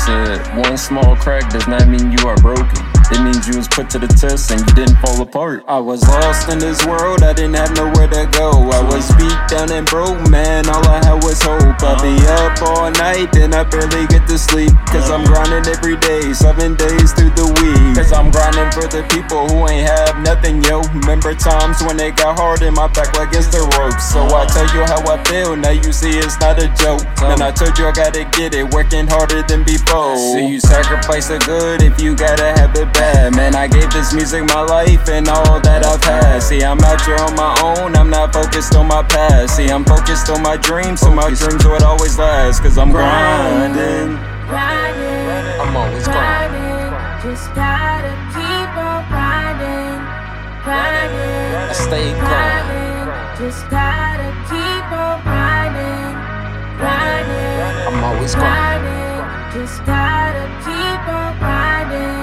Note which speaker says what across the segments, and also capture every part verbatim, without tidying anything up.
Speaker 1: said, one small crack does not mean you are broken. It means you was put to the test and you didn't fall apart. I was lost in this world, I didn't have nowhere to go. I was beat down and broke, man, all I had was hope. I be up all night, then I barely get to sleep. Cause I'm grinding every day, seven days through the week. Cause I'm grinding for the people who ain't have nothing, yo. Remember times when it got hard and my back against the ropes. So I tell you how I feel, now you see it's not a joke. Man, I told you I gotta get it, working harder than before. See, you sacrifice the good if you gotta have it bad. Man, I gave this music my life and all that I've had. See, I'm out here on my own, I'm not focused on my past. See, I'm focused on my dreams, so my dreams would always last. Cause I'm grinding,
Speaker 2: grinding,
Speaker 1: I'm always grinding.
Speaker 2: Just gotta keep on grinding, grinding.
Speaker 1: I stay grinding.
Speaker 2: Just gotta keep on grinding, grinding.
Speaker 1: I'm always grinding.
Speaker 2: Just gotta keep on grinding,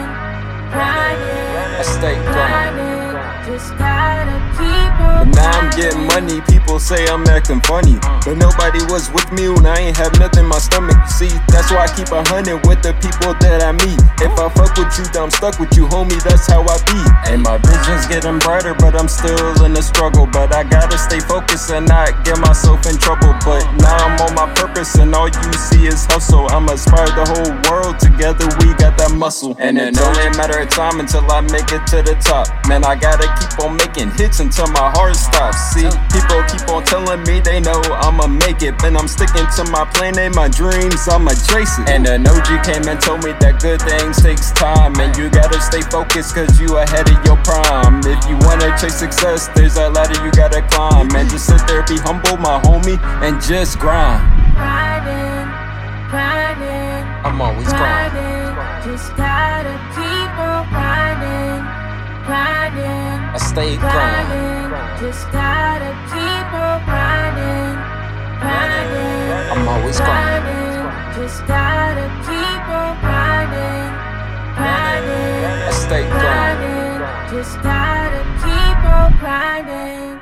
Speaker 2: grinding.
Speaker 1: I stay grinding.
Speaker 2: Just gotta keep on.
Speaker 1: But now I'm getting money, people say I'm acting funny. But nobody was with me when I ain't have nothing in my stomach. See, that's why I keep a hundred with the people that I meet. If I fuck with you, then I'm stuck with you, homie, that's how I be. And my vision's getting brighter, but I'm still in the struggle. But I gotta stay focused and not get myself in trouble. But now I'm on my purpose and all you see is hustle. I'ma inspire the whole world, together we got that muscle. And it only a matter of time until I make it to the top. Man, I gotta keep on making hits until my heart stops. See, people keep on telling me they know I'ma make it, but I'm sticking to my plan and my dreams, I'ma chase it. And an O G came and told me that good things takes time, and you gotta stay focused cause you ahead of your prime. If you wanna chase success, there's a ladder you gotta climb. And just sit there, be humble, my homie, and just grind.
Speaker 2: Grinding, grinding,
Speaker 1: I'm always grinding.
Speaker 2: Just gotta keep on grinding, grinding.
Speaker 1: I stay grinding.
Speaker 2: Just gotta keep on grinding, grinding.
Speaker 1: I'm always grinding.
Speaker 2: Just gotta keep on grinding, grinding.
Speaker 1: I stay grinding.
Speaker 2: Just gotta keep on grinding.